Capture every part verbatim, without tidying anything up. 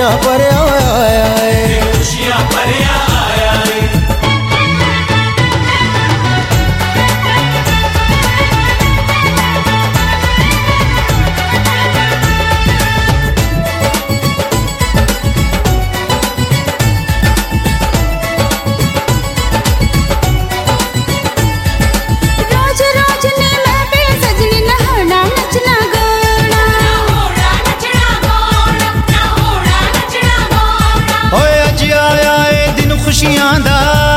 खुशियां भरिया आया है, खुशियां भरिया आया है। खुशियां दा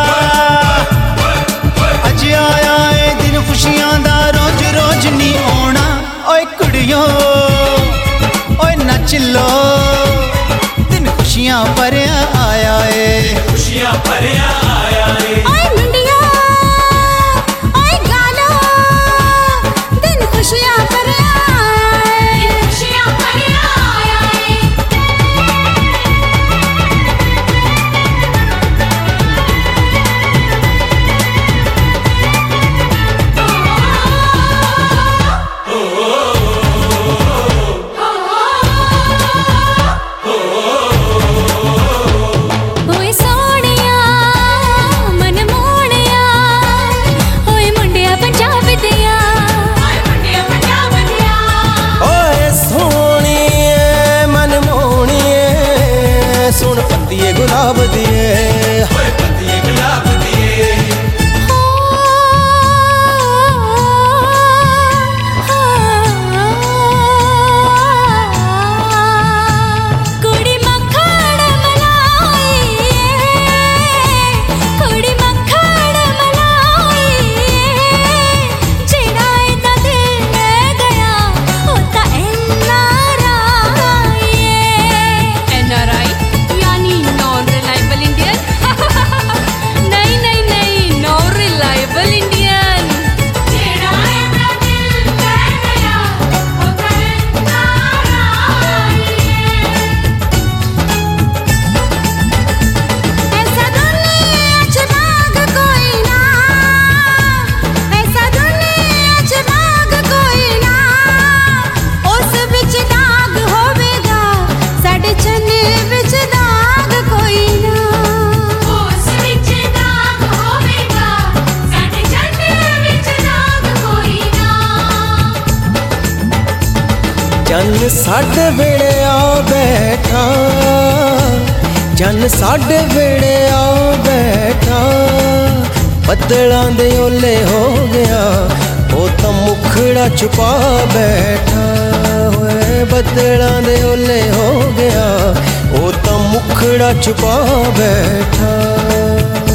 अज आया है दिन खुशियां दा, रोज रोज नी आना। ओए कुड़ियो ओए नच लो, दिन खुशियां भरिया आया है, खुशियां भरिया आया है। ओए मुंडिया ओए गालो, दिन खुशियां भरिया आया है, खुशियां भरिया आया है। सुन पत्तिए गुलाब दिए, पत्तिए गुलाब दिए। कुड़ी मक्खन मलाई, कुड़ी मक्खन मलाई, जेड़ा इदा दिल ले गया ओ ता N R I. N R I यानी नॉन रिलायबल इंडियन। नहीं नहीं नहीं, नॉन रिलायबल इंडियन। जेड़ा इदा दिल ले गया ओ ता एन आर आई। ऐसा दुनिया च मांग कोई ना, ऐसा दुनिया च मांग कोई ना, उस विच दाग होवेगा साडे चन्ने विच दाग कोई ना, उस विच दाग होवेगा साडे चन्ने विच दाग कोई ना। जन साडे वेड़े आ बैठा, जन साडे वेड़े आ बैठा, बदलां दे ओले हो गया ओ तां मुखड़ा छुपा बैठा। होए बदलां दे ओले हो गया ओ तां मुखड़ा छुपा बैठा।